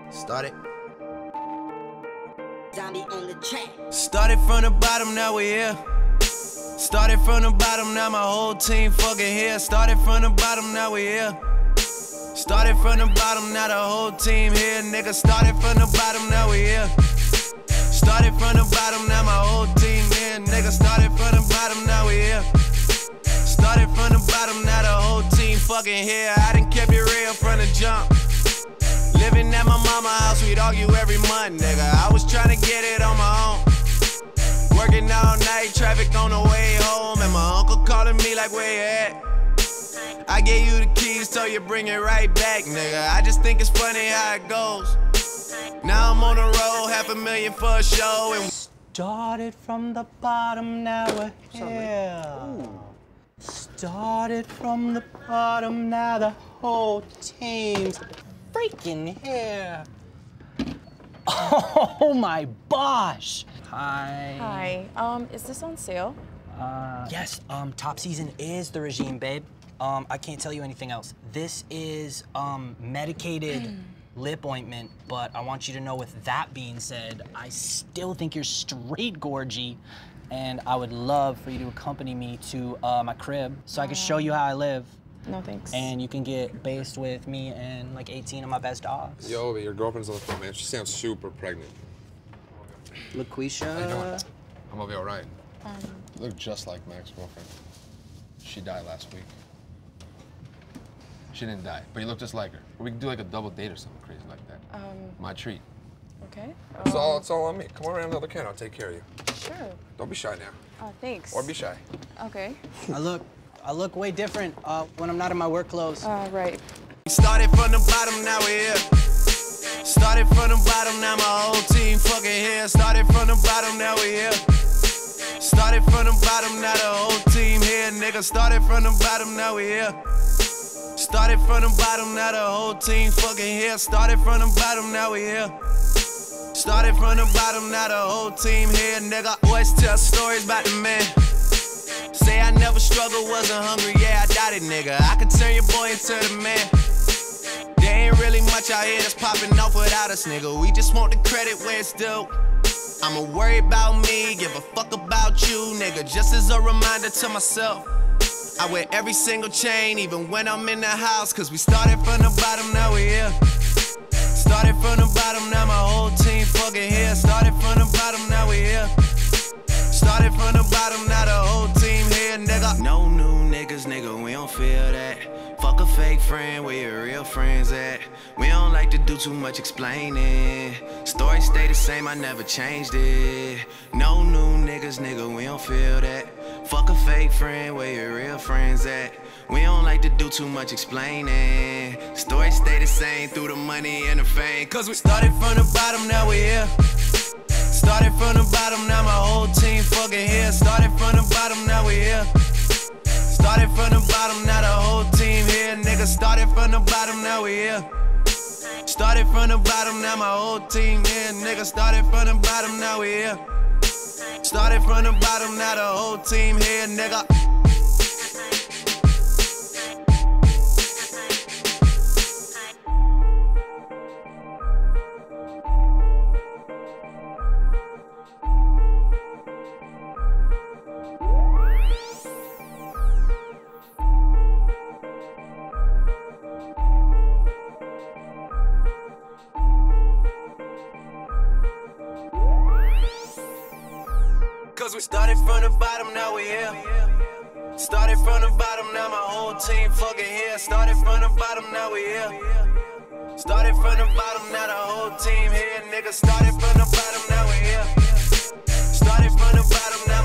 Started. Zombie on the track. Started from the bottom, now we here. Started from the bottom, now my whole team fucking here. Started from the bottom, now we here. Started from the bottom, now the whole team here. Nigga, started from the bottom, now we here. Started from the bottom, now my whole team here. Nigga, started from the bottom, now we here. Started from the bottom, now the whole team fucking here. I done kept it real from the jump. Living at my mama's house, we'd argue every month, nigga. I was trying to get it on my own. Working all night, traffic on the way home, and my uncle calling me like, where you at? I gave you the keys, so you bring it right back, nigga. I just think it's funny how it goes. Now I'm on the road, $500,000 for a show, and started from the bottom, now we're here. Started from the bottom, now the whole team's freaking here. Oh my gosh. Hi. Hi. Is this on sale? Yes, top season is the regime, babe. I can't tell you anything else. This is medicated lip ointment, but I want you to know, with that being said, I still think you're straight gorgy, and I would love for you to accompany me to my crib so I can show you how I live. No, thanks. And you can get based with me and like 18 of my best dogs. Yo, your girlfriend's on the phone, man. She sounds super pregnant. LaQuisha. How you doing? I'm gonna be all right. You look just like Mac's girlfriend. She died last week. She didn't die, but you look just like her. We can do like a double date or something crazy like that. My treat. Okay. It's all on me. Come on around the other can. I'll take care of you. Sure. Don't be shy now. Thanks. Or be shy. Okay. I look way different when I'm not in my work clothes. Right. started from the bottom, now we here. Started from the bottom, now my whole team fucking here. Started from the bottom, now we here. Started from the bottom, now the whole team here, nigga. Started from the bottom, now we here. Started from the bottom, now the whole team fucking here. Started from the bottom, now we here. Started from the bottom, now the whole team here, nigga. Always tell stories about the man. Say I never struggled, wasn't hungry, yeah, I doubt it, nigga. I could turn your boy into the man. There ain't really much out here that's popping off without us, nigga. We just want the credit where it's due. I'ma worry about me, give a fuck about you, nigga. Just as a reminder to myself, I wear every single chain, even when I'm in the house. Cause we started from the bottom, now we here. Started from the bottom, now my whole team fucking here. Started from the bottom, now we here. Started from the bottom, now the whole team here, nigga. No new niggas, nigga, we don't feel that. Fuck a fake friend, where your real friends at? We don't like to do too much explaining. Story stay the same, I never changed it. No new niggas, nigga, we don't feel that. Fuck a fake friend, where your real friends at? We don't like to do too much explaining. Story stay the same through the money and the fame. Cause we started from the bottom, now we here. Started from the bottom, now my whole team fucking here. Started from the bottom, now we here. Started from the bottom, now the whole team here, nigga. Started from the bottom, now we here. Started from the bottom, now my whole team here, nigga. Started from the bottom, now we here. Started from the bottom, now the whole team here, nigga. Cause we started from the bottom, now we here. Started from the bottom, now my whole team fucking here. Started from the bottom, now we here. Started from the bottom, now the whole team here, nigga. Started from the bottom, now we here. Started from the bottom, now